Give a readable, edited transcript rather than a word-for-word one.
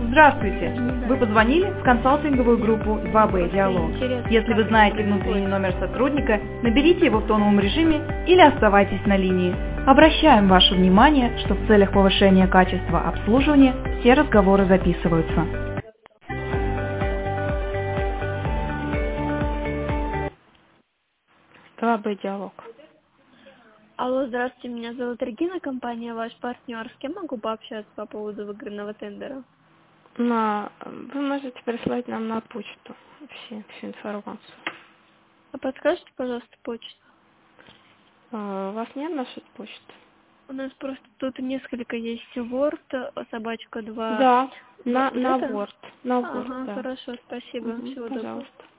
Здравствуйте! Вы позвонили в консалтинговую группу 2B Диалог. Если вы знаете внутренний номер сотрудника, наберите его в тоновом режиме или оставайтесь на линии. Обращаем ваше внимание, что в целях повышения качества обслуживания все разговоры записываются. 2B Диалог. Алло, здравствуйте, меня зовут Регина, компания «Ваш партнер». С кем могу пообщаться по поводу выигранного тендера? Вы можете прислать нам на почту всю информацию. А подскажите, пожалуйста, почту? У вас нет нашей почты? У нас просто тут несколько есть Word, собачка 2. Да, на Это? Word. На Word, Ага, да. хорошо, спасибо. Всего доброго. Пожалуйста.